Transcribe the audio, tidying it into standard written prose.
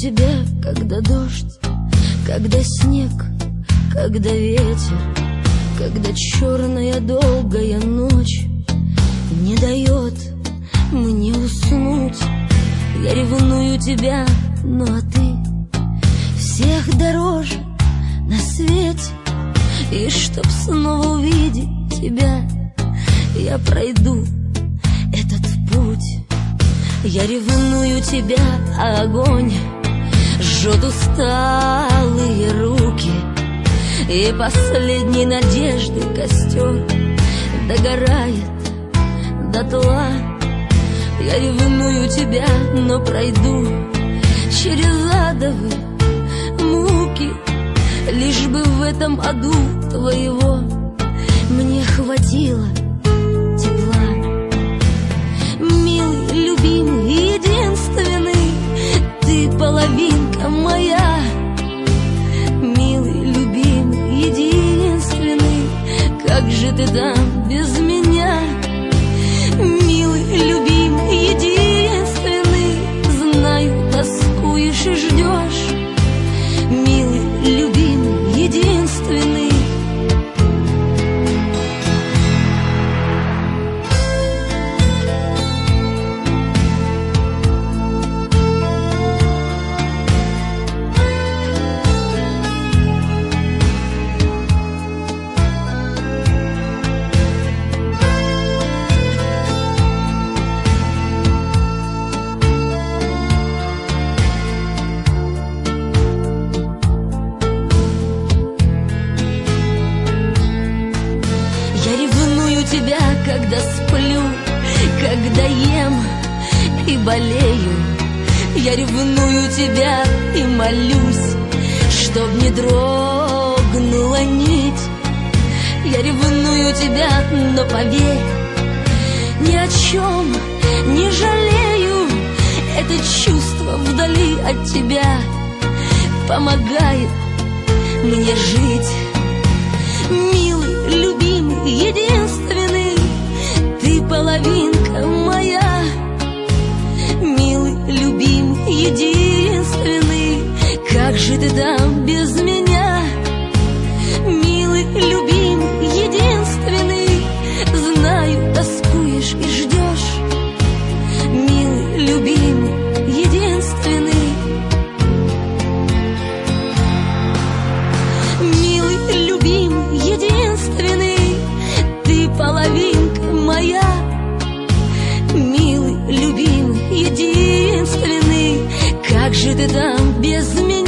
тебя, когда дождь, когда снег, когда ветер, когда черная долгая ночь не дает мне уснуть. Я ревную тебя, ну а ты всех дороже на свете. И чтоб снова увидеть тебя, я пройду этот путь. Я ревную тебя, а огонь жжет усталые руки, и последней надежды костер догорает дотла. Я ревную тебя, но пройду через адовые муки, лишь бы в этом аду твоего мне хватило тепла. Милый, любимый, единственный, ты половинка моя. Милый, любимый, единственный, как же ты там без меня? Милый, любимый, единственный, знаю, тоскуешь и ждешь. Милый, любимый, единственный. Тебя, когда сплю, когда ем и болею. Я ревную тебя и молюсь, чтоб не дрогнула нить. Я ревную тебя, но поверь, ни о чем не жалею. Это чувство вдали от тебя помогает мне жить. Милый, любимый, единственный, ты половинка моя. Милый, любимый, единственный, как же ты там без меня? Милый, любимый, единственный, знаю, тоскуешь и ждешь. Милый, любимый, единственный. Милый, любимый, единственный, ты половинка моя. Милый, любимый, единственный, как же ты там без меня?